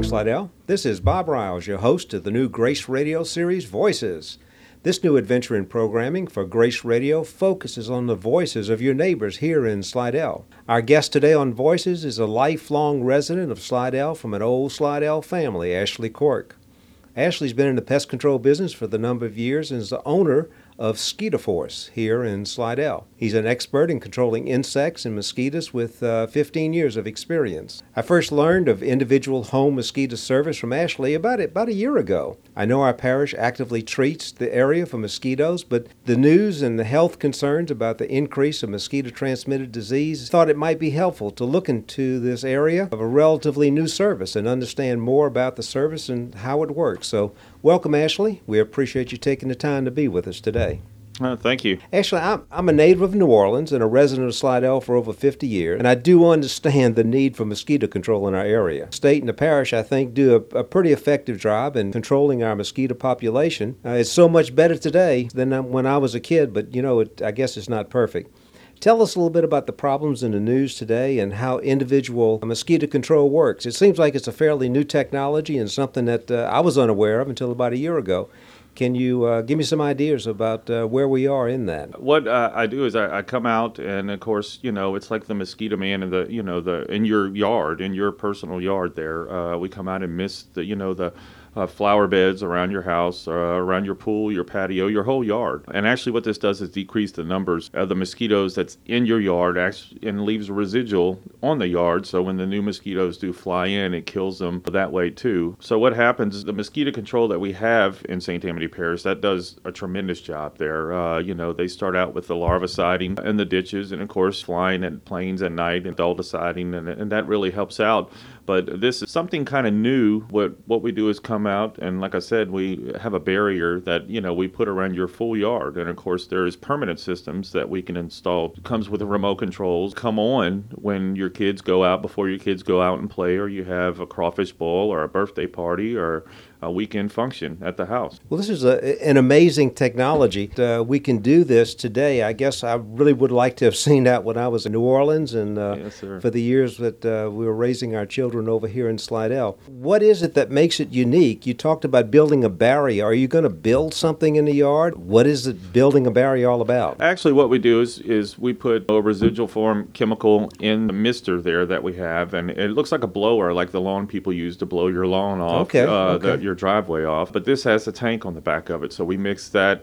Slidell. This is Bob Riles, your host of the new Grace Radio series, Voices. This new adventure in programming for Grace Radio focuses on the voices of your neighbors here in Slidell. Our guest today on Voices is a lifelong resident of Slidell from an old Slidell family, Ashley Cork. Ashley's been in the pest control business for the number of years and is the owner of Mosquitoforce here in Slidell. He's an expert in controlling insects and mosquitoes with 15 years of experience. I first learned of individual home mosquito service from Ashley about a year ago. I know our parish actively treats the area for mosquitoes, but the news and the health concerns about the increase of mosquito-transmitted disease thought it might be helpful to look into this area of a relatively new service and understand more about the service and how it works. So welcome, Ashley. We appreciate you taking the time to be with us today. Thank you. Ashley, I'm a native of New Orleans and a resident of Slidell for over 50 years, and I do understand the need for mosquito control in our area. The state and the parish, I think, do a pretty effective job in controlling our mosquito population. It's so much better today than when I was a kid, but, I guess it's not perfect. Tell us a little bit about the problems in the news today and how individual mosquito control works. It seems like it's a fairly new technology and something that I was unaware of until about a year ago. Can you give me some ideas about where we are in that? What I do is I come out, and of course, it's like the mosquito man in in your yard, in your personal yard. There, we come out and mist the flower beds around your house, around your pool, your patio, your whole yard. And actually, what this does is decrease the numbers of the mosquitoes that's in your yard, and leaves a residual on the yard. So when the new mosquitoes do fly in, it kills them that way too. So what happens is the mosquito control that we have in St. Tammany Parish, that does a tremendous job there. They start out with the larviciding in the ditches, and of course flying at planes at night and adulticiding, and that really helps out. But this is something kind of new. What we do is come out, and like I said, we have a barrier that we put around your full yard, and of course there's permanent systems that we can install. It comes with the remote controls. Come on when your kids go out, before your kids go out and play, or you have a crawfish boil or a birthday party or a weekend function at the house. Well, this is an amazing technology. We can do this today. I guess I really would like to have seen that when I was in New Orleans and Yes, sir. For the years that we were raising our children over here in Slidell. What is it that makes it unique? You talked about building a barrier. Are you going to build something in the yard? What is it building a barrier all about? Actually, what we do is we put a residual form chemical in the mister there that we have, and it looks like a blower, like the lawn people use to blow your lawn off. Okay. Your driveway off, but this has a tank on the back of it, so we mix that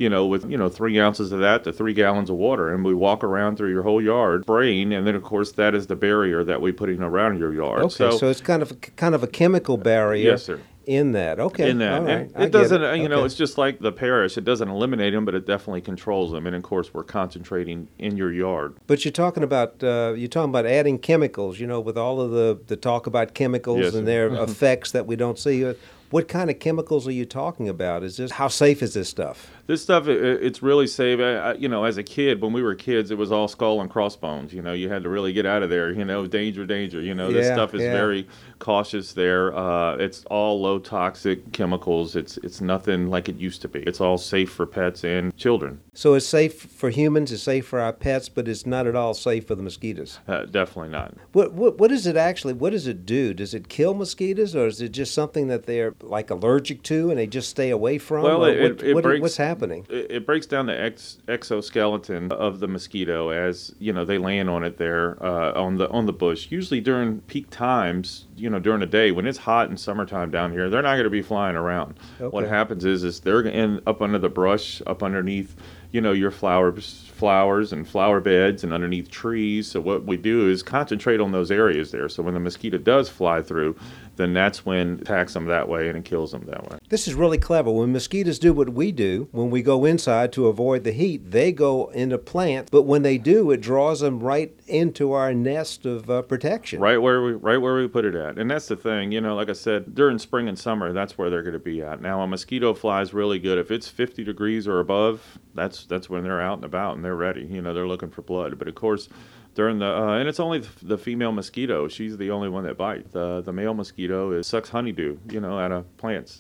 with 3 ounces of that to 3 gallons of water, and we walk around through your whole yard spraying, and then of course that is the barrier that we put in around your yard. Okay, so it's kind of a chemical barrier. Yes, sir. In that, okay. In that, all right. it doesn't. Okay. It's just like the parish. It doesn't eliminate them, but it definitely controls them. And of course, we're concentrating in your yard. But you're talking about adding chemicals. With all of the talk about chemicals Yes, and their effects that we don't see. What kind of chemicals are you talking about? How safe is this stuff? This stuff, it's really safe. As a kid, when we were kids, it was all skull and crossbones. You had to really get out of there. Danger. This stuff is very cautious there. It's all low toxic chemicals. It's nothing like it used to be. It's all safe for pets and children. So it's safe for humans, it's safe for our pets, but it's not at all safe for the mosquitoes. Definitely not. What is it actually? What does it do? Does it kill mosquitoes, or is it just something that they're like allergic to and they just stay away from? Well, what's happening? It breaks down the exoskeleton of the mosquito as they land on it there on the bush. Usually during peak times, during the day when it's hot in summertime down here, they're not going to be flying around. Okay. What happens is they're going to end up under the brush, up underneath your flowers and flower beds and underneath trees. So what we do is concentrate on those areas there. So when the mosquito does fly through, then that's when it attacks them that way and it kills them that way. This is really clever. When mosquitoes do what we do, when we go inside to avoid the heat, they go into plants. But when they do, it draws them right into our nest of protection. Right where we put it at. And that's the thing, like I said, during spring and summer, that's where they're going to be at. Now, a mosquito flies really good. If it's 50 degrees or above, that's when they're out and about and they're ready. They're looking for blood. But of course, during the and it's only the female mosquito. She's the only one that bites. The male mosquito sucks honeydew, out of plants.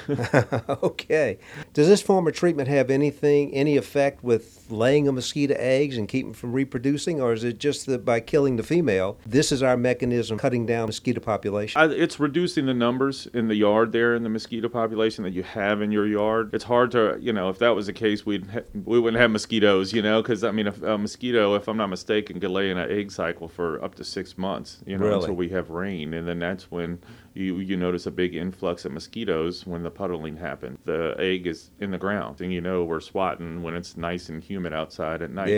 Okay. Does this form of treatment have any effect with laying of mosquito eggs and keeping them from reproducing, or is it just that by killing the female, this is our mechanism cutting down mosquito population? It's reducing the numbers in the yard there in the mosquito population that you have in your yard. It's hard to, if that was the case, we wouldn't have mosquitoes, because a mosquito, if I'm not mistaken, could lay in an egg cycle for up to 6 months, Really? until we have rain, and then that's when you notice a big influx of mosquitoes when the puddling happens. The egg is in the ground, and we're swatting when it's nice and humid outside at night.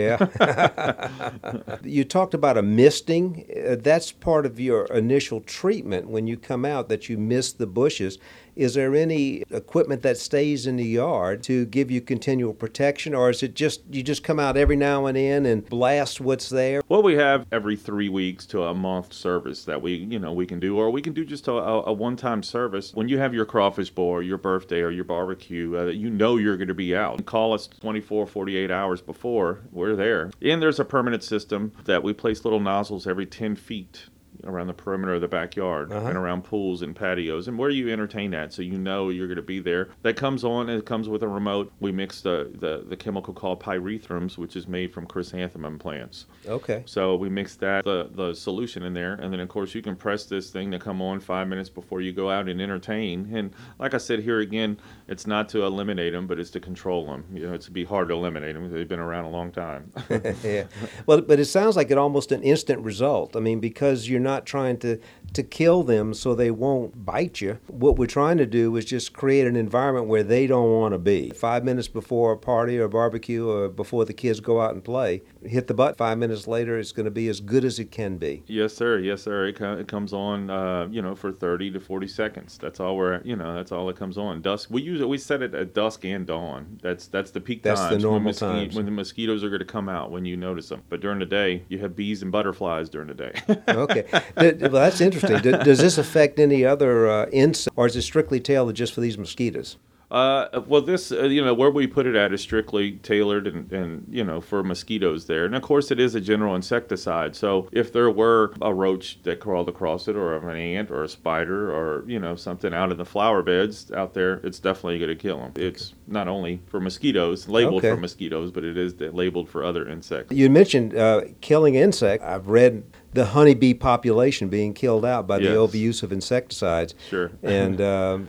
Yeah. You talked about a misting. That's part of your initial treatment when you come out, that you mist the bushes. Is there any equipment that stays in the yard to give you continual protection, or is it you just come out every now and then and blast what's there? Well, we have every 3 weeks to a month service that we can do, or we can do just a one-time service. When you have your crawfish boil, or your birthday, or your barbecue, you're going to be out. Call us 24, 48 hours before, we're there. And there's a permanent system that we place little nozzles every 10 feet around the perimeter of the backyard and around pools and patios and where you entertain at, so you're going to be there. That comes on, and it comes with a remote. We mix the chemical called pyrethrums, which is made from chrysanthemum plants. Okay. So we mix the solution in there, and then of course you can press this thing to come on 5 minutes before you go out and entertain. And like I said, here again, it's not to eliminate them, but it's to control them. It's to be hard to eliminate them. They've been around a long time. Yeah. Well, but it sounds like almost an instant result. Because you're not trying to kill them so they won't bite you. What we're trying to do is just create an environment where they don't want to be. 5 minutes before a party or a barbecue, or before the kids go out and play, hit the button. 5 minutes later, it's going to be as good as it can be. Yes, sir. Yes, sir. It comes on, for 30 to 40 seconds. That's all that's all it comes on. Dusk. We set it at dusk and dawn. That's the peak times. That's the normal times. When the mosquitoes are going to come out, when you notice them. But during the day, you have bees and butterflies during the day. Okay. Well, that's interesting. Does this affect any other insects, or is it strictly tailored just for these mosquitoes? Well, this, where we put it at is strictly tailored and for mosquitoes there. And of course, it is a general insecticide. So if there were a roach that crawled across it, or an ant, or a spider, or, something out in the flower beds out there, it's definitely going to kill them. It's not only for mosquitoes, labeled for mosquitoes, but it is labeled for other insects. You mentioned killing insects. I've read the honeybee population being killed out by the overuse of insecticides. Sure. And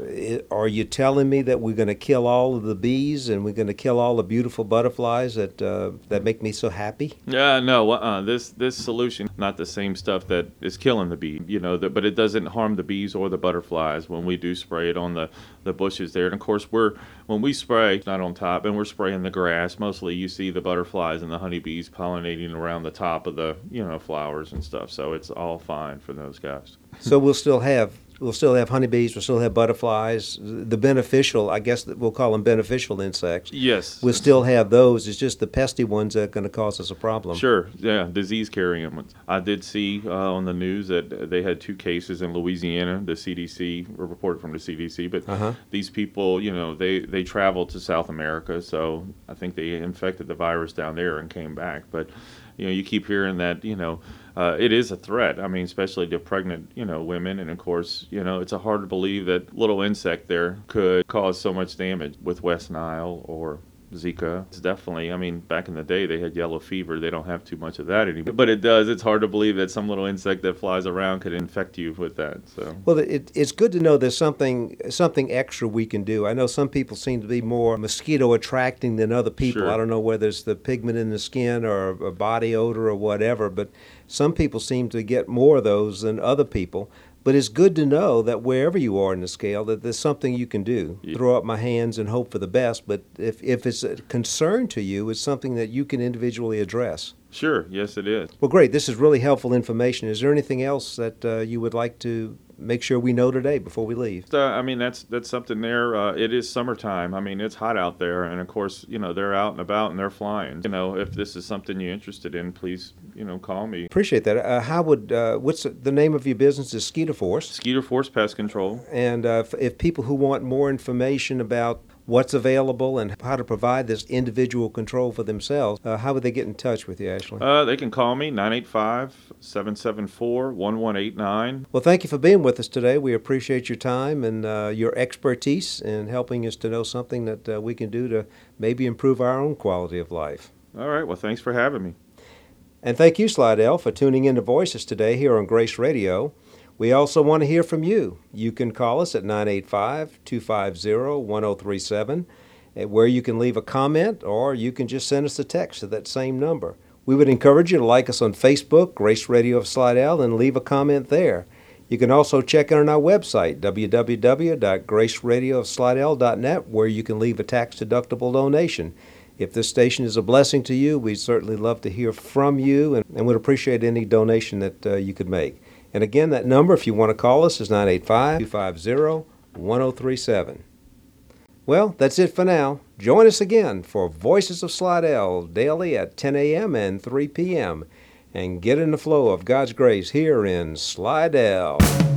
are you telling me that we're going to kill all of the bees, and we're going to kill all the beautiful butterflies that make me so happy? No. This solution, not the same stuff that is killing the bee. But it doesn't harm the bees or the butterflies when we do spray it on the bushes there. And of course, when we spray, not on top, and we're spraying the grass, mostly you see the butterflies and the honeybees pollinating around the top of the flowers and stuff. So it's all fine for those guys. So we'll still have honeybees, we'll still have butterflies, the beneficial, I guess we'll call them beneficial insects. Yes. We'll still have those. It's just the pesky ones that are going to cause us a problem. Sure, yeah, disease-carrying ones. I did see on the news that they had 2 cases in Louisiana. The CDC, reported from the CDC, but these people, they traveled to South America, so I think they infected the virus down there and came back. But you keep hearing that, it is a threat. Especially to pregnant, women. And of course, it's hard to believe that little insect there could cause so much damage with West Nile or Zika. It's definitely, back in the day they had yellow fever. They don't have too much of that anymore. But it does. It's hard to believe that some little insect that flies around could infect you with that. So. Well, it's good to know there's something extra we can do. I know some people seem to be more mosquito attracting than other people. Sure. I don't know whether it's the pigment in the skin or a body odor or whatever, but some people seem to get more of those than other people. But it's good to know that wherever you are in the scale, that there's something you can do. Yeah. Throw up my hands and hope for the best. But if it's a concern to you, it's something that you can individually address. Sure. Yes, it is. Well, great. This is really helpful information. Is there anything else that you would like to make sure we know today before we leave? That's something there. It is summertime. It's hot out there, and of course, they're out and about and they're flying. If this is something you're interested in, please, call me. Appreciate that. What's the name of your business? Is Skeeter Force? Skeeter Force Pest Control. And if people who want more information about what's available and how to provide this individual control for themselves, how would they get in touch with you, Ashley? They can call me, 985-774-1189. Well, thank you for being with us today. We appreciate your time and your expertise in helping us to know something that we can do to maybe improve our own quality of life. All right. Well, thanks for having me. And thank you, Slidell, for tuning in to Voices today here on Grace Radio. We also want to hear from you. You can call us at 985-250-1037, where you can leave a comment, or you can just send us a text to that same number. We would encourage you to like us on Facebook, Grace Radio of Slidell, and leave a comment there. You can also check out on our website, www.graceradioofslidell.net, where you can leave a tax-deductible donation. If this station is a blessing to you, we'd certainly love to hear from you and would appreciate any donation that you could make. And again, that number, if you want to call us, is 985-250-1037. Well, that's it for now. Join us again for Voices of Slidell daily at 10 a.m. and 3 p.m. and get in the flow of God's grace here in Slidell.